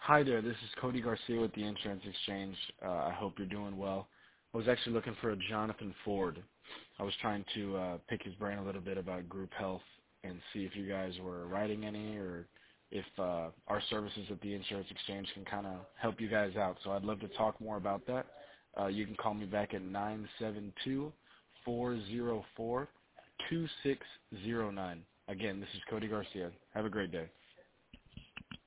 Hi there, this is Cody Garcia with the Insurance Exchange. I hope you're doing well. I was actually looking for a Jonathan Ford. I was trying to pick his brain a little bit about group health and see if you guys were writing any or if our services at the Insurance Exchange can kind of help you guys out. So I'd love to talk more about that. You can call me back at 972-404-2609. Again, this is Cody Garcia. Have a great day.